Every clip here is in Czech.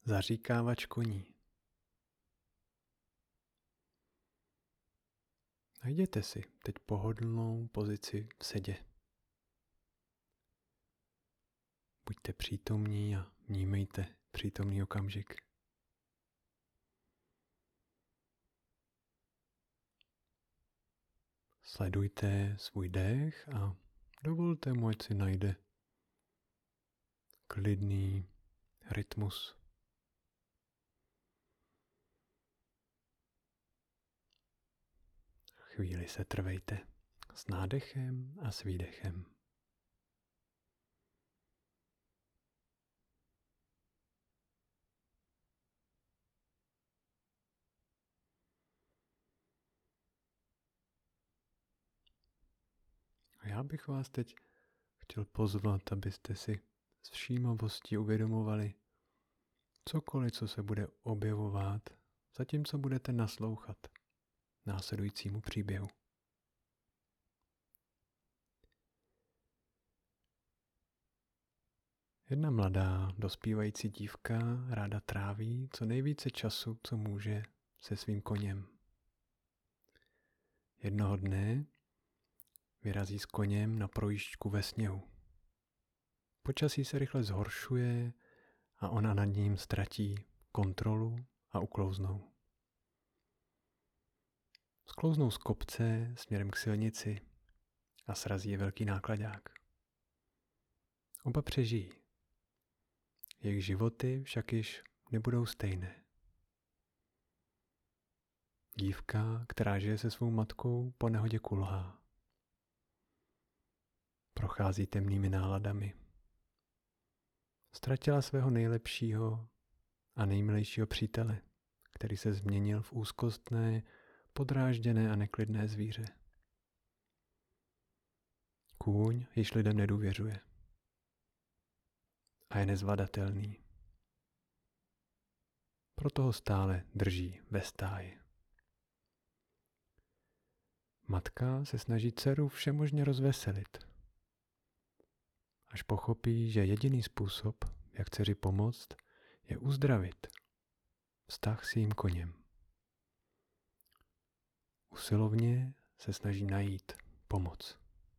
Zaříkávač koní. Najděte si teď pohodlnou pozici v sedě. Buďte přítomní a vnímejte přítomný okamžik. Sledujte svůj dech a dovolte mu, ať si najde klidný rytmus. Chvíli se trvejte s nádechem a s výdechem. A já bych vás teď chtěl pozvat, abyste si s všímavostí uvědomovali cokoliv, co se bude objevovat, zatímco budete naslouchat následujícímu příběhu. Jedna mladá, dospívající dívka ráda tráví co nejvíce času, co může, se svým koněm. Jednoho dne vyrazí s koněm na projížďku ve sněhu. Počasí se rychle zhoršuje a ona nad ním ztratí kontrolu a uklouznou. Sklouznou z kopce směrem k silnici a srazí je velký náklaďák. Oba přežijí. Jejich životy však již nebudou stejné. Dívka, která žije se svou matkou, po nehodě kulhá. Prochází temnými náladami. Ztratila svého nejlepšího a nejmilejšího přítele, který se změnil v úzkostné, podrážděné a neklidné zvíře. Kůň již lidem nedůvěřuje a je nezvladatelný. Proto ho stále drží ve stáji. Matka se snaží dceru všemožně rozveselit, až pochopí, že jediný způsob, jak dceři pomoct, je uzdravit vztah s jejím koněm. Usilovně se snaží najít pomoc.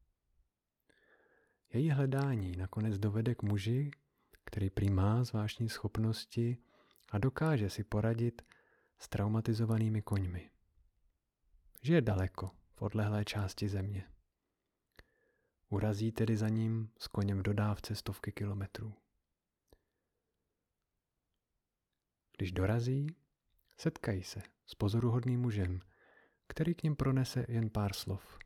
Její hledání nakonec dovede k muži, který prý má zvláštní schopnosti a dokáže si poradit s traumatizovanými koňmi. Žije daleko, v odlehlé části země. Urazí tedy za ním s koněm v dodávce stovky kilometrů. Když dorazí, setkají se s pozoruhodným mužem, který k nim pronese jen pár slov.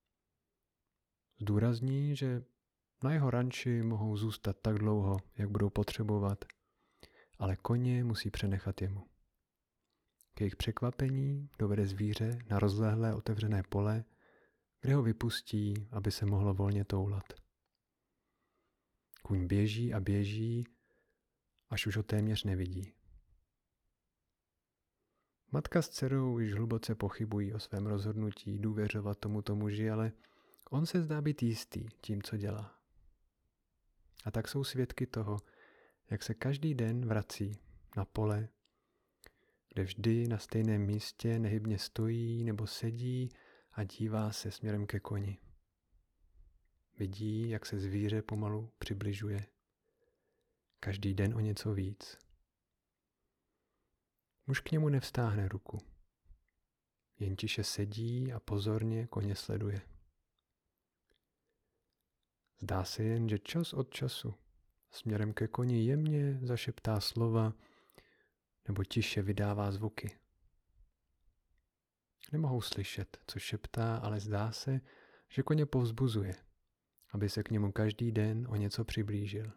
Zdůrazní, že na jeho ranči mohou zůstat tak dlouho, jak budou potřebovat, ale koně musí přenechat jemu. K jejich překvapení dovede zvíře na rozlehlé otevřené pole, kde ho vypustí, aby se mohlo volně toulat. Kůň běží a běží, až už ho téměř nevidí. Matka s dcerou již hluboce pochybují o svém rozhodnutí důvěřovat tomuto muži, ale on se zdá být jistý tím, co dělá. A tak jsou svědky toho, jak se každý den vrací na pole, kde vždy na stejném místě nehybně stojí nebo sedí a dívá se směrem ke koni. Vidí, jak se zvíře pomalu přibližuje. Každý den o něco víc. Muž k němu nevstáhne ruku. Jen tiše sedí a pozorně koně sleduje. Zdá se jen, že čas od času směrem ke koni jemně zašeptá slova nebo tiše vydává zvuky. Nemohou slyšet, co šeptá, ale zdá se, že koně povzbuzuje, aby se k němu každý den o něco přiblížil.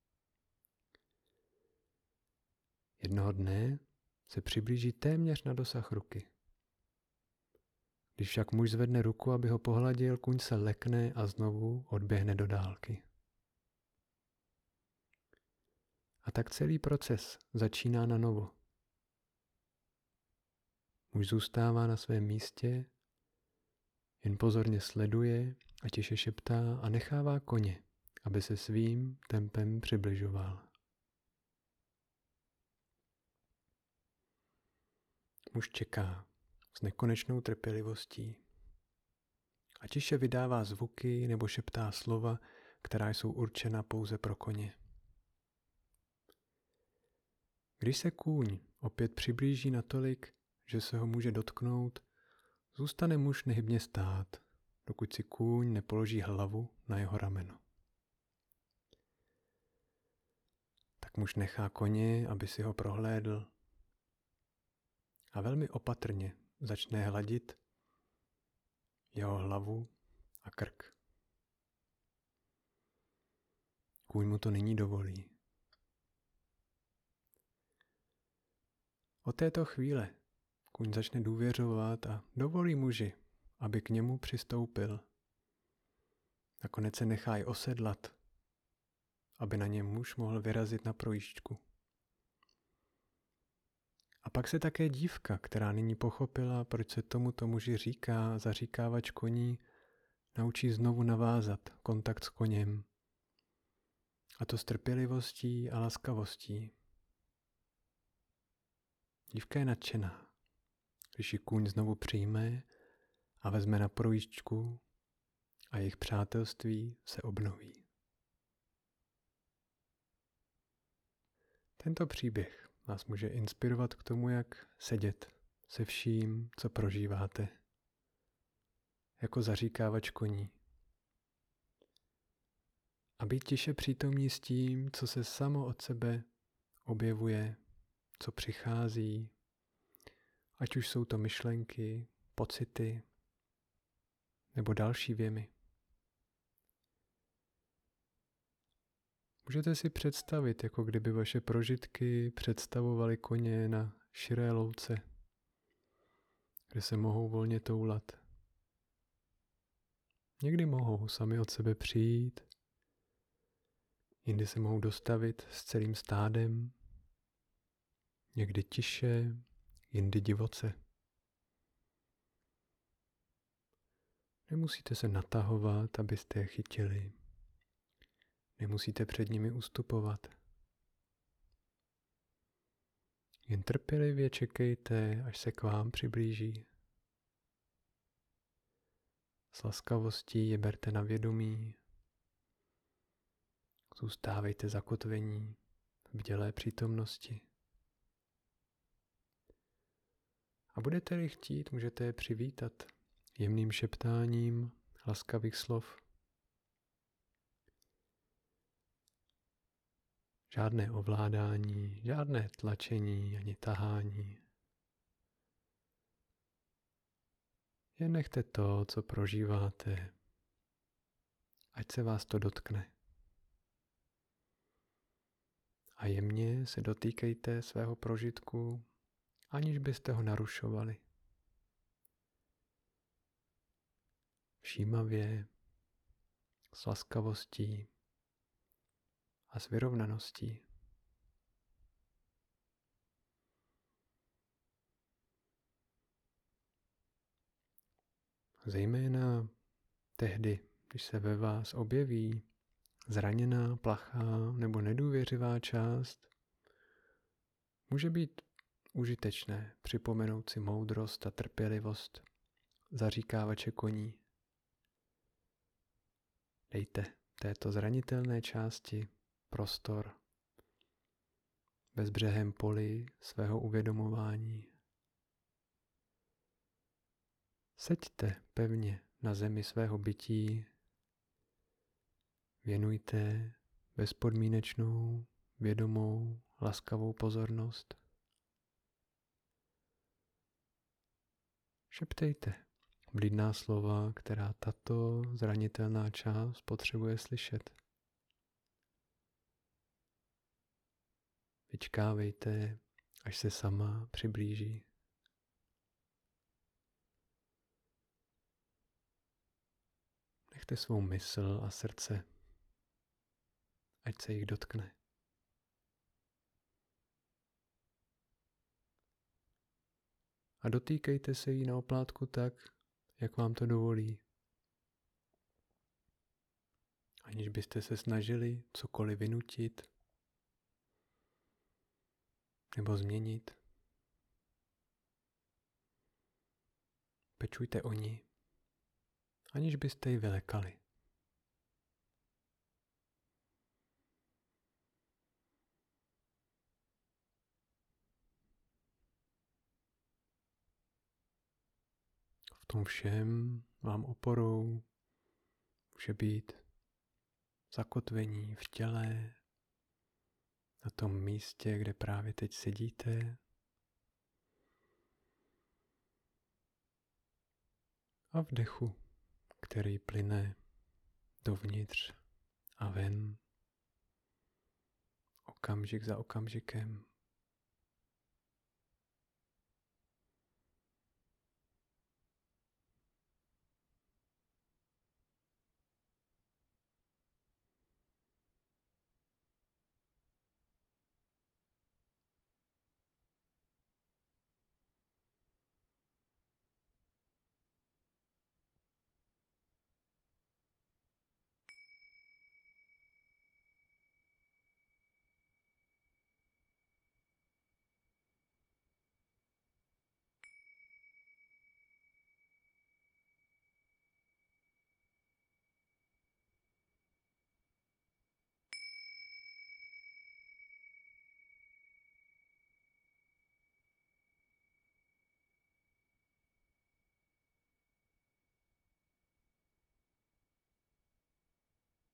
Jednoho dne se přiblíží téměř na dosah ruky. Když však muž zvedne ruku, aby ho pohladil, kůň se lekne a znovu odběhne do dálky. A tak celý proces začíná na novo. Muž zůstává na svém místě, jen pozorně sleduje a tiše šeptá a nechává koně, aby se svým tempem přibližoval. Muž čeká s nekonečnou trpělivostí a tiše vydává zvuky nebo šeptá slova, která jsou určena pouze pro koně. Když se kůň opět přiblíží natolik, že se ho může dotknout, zůstane muž nehybně stát, dokud si kůň nepoloží hlavu na jeho rameno. Tak muž nechá koně, aby si ho prohlédl a velmi opatrně začne hladit jeho hlavu a krk. Kůň mu to nyní dovolí. Od této chvíle kůň začne důvěřovat a dovolí muži, aby k němu přistoupil. Nakonec se nechá i osedlat, aby na něm muž mohl vyrazit na projížďku. A pak se také dívka, která nyní pochopila, proč se tomuto muži říká zaříkávač koní, naučí znovu navázat kontakt s koněm. A to s trpělivostí a laskavostí. Dívka je nadšená, když ji kůň znovu přijme a vezme na projížďku a jejich přátelství se obnoví. Tento příběh vás může inspirovat k tomu, jak sedět se vším, co prožíváte, jako zaříkávač koní. A být tiše přítomní s tím, co se samo od sebe objevuje, co přichází, ať už jsou to myšlenky, pocity nebo další věmy. Můžete si představit, jako kdyby vaše prožitky představovaly koně na širé louce, kde se mohou volně toulat. Někdy mohou sami od sebe přijít, jindy se mohou dostavit s celým stádem, někdy tiše, jindy divoce. Nemusíte se natahovat, abyste je chytili. Nemusíte před nimi ustupovat. Jen trpělivě čekejte, až se k vám přiblíží. S laskavostí je berte na vědomí. Zůstávejte zakotvení v bdělé přítomnosti. A budete-li chtít, můžete je přivítat jemným šeptáním laskavých slov. Žádné ovládání, žádné tlačení ani tahání. Jen nechte to, co prožíváte, ať se vás to dotkne. A jemně se dotýkejte svého prožitku, aniž byste ho narušovali. Všímavě, s laskavostí a s vyrovnaností. Zejména tehdy, když se ve vás objeví zraněná, plachá nebo nedůvěřivá část, může být užitečné připomenout si moudrost a trpělivost zaříkávače koní. Dejte této zranitelné části prostor bezbřehém poli svého uvědomování. Seďte pevně na zemi svého bytí, věnujte bezpodmínečnou, vědomou, laskavou pozornost. Šeptejte vlídná slova, která tato zranitelná část potřebuje slyšet. Vyčkávejte, až se sama přiblíží. Nechte svou mysl a srdce, ať se jich dotkne. A dotýkejte se jí na oplátku tak, jak vám to dovolí. Aniž byste se snažili cokoliv vynutit nebo změnit. Pečujte o ní, aniž byste ji vylekali. V tom všem vám oporou může být zakotvení v těle, na tom místě, kde právě teď sedíte. A vdechu, který plyne dovnitř a ven, okamžik za okamžikem.